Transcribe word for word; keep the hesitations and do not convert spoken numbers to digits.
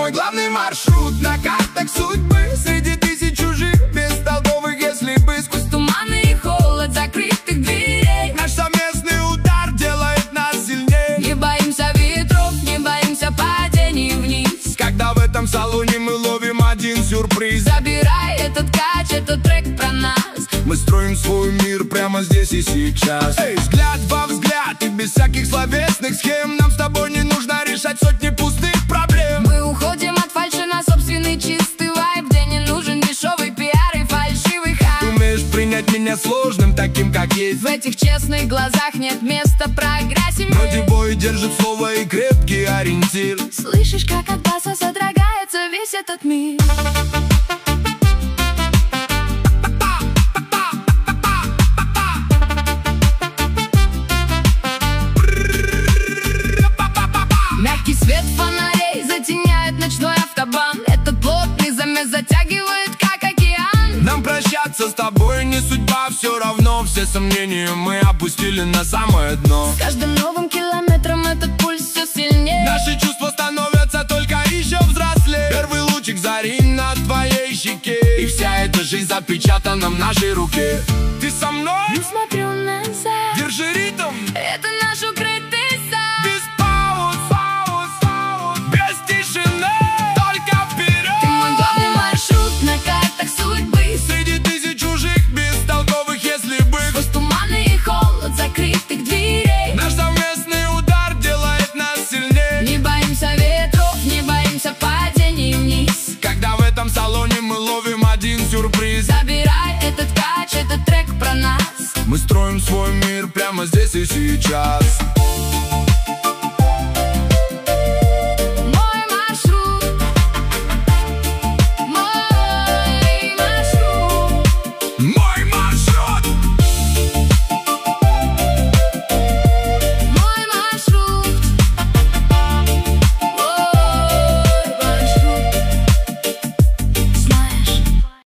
мой главный маршрут на картах судьбы. Среди тысяч чужих, бестолковых, если бы. Сквозь туманы и холод закрытых дверей Наш совместный удар делает нас сильнее. не боимся ветров, не боимся падений вниз. Когда в этом салоне мы ловим один сюрприз. Забирай этот кач, этот трек про нас. Мы строим свой мир прямо здесь и сейчас. Эй, взгляд во взгляд и без всяких словесных схем. Нам с тобой не нужно решать сотни пустых проблем. Мы уходим от фальши на собственный чистый вайб, где не нужен дешевый пиар и фальшивый Ты хайп. умеешь принять меня сложным, таким как есть. В этих честных глазах нет места прогрессивнее. Вроде бой держит слово и крепкий ориентир. Слышишь, как от баса содрогается весь этот мир. Мягкий свет фонарей затеняет ночной автобан. Этот плотный замес затягивает, как океан. Нам прощаться с тобой не судьба, все равно все сомнения мы опустили на самое дно. С каждым новым километром этот пульс все сильнее. Наши чувства становятся только еще взрослее. Первый лучик зари на твоей щеке, и вся эта жизнь запечатана в нашей руке. Ты со мной? Не смотрю назад. Держи ритм. Это наш укрытый сад. Без пауз, пауз, пауз, без тишины, только вперед. Ты мой главный маршрут на картах судьбы. Среди тысяч чужих, бестолковых, если бы. Сквозь туманы и холод закрытых дверей Наш совместный удар делает нас сильнее. не боимся ветров, не боимся падений вниз. Когда в этом салоне мы ловим один сюрприз. Забирай этот кач, этот трек про нас. Мы строим свой мир прямо здесь и сейчас.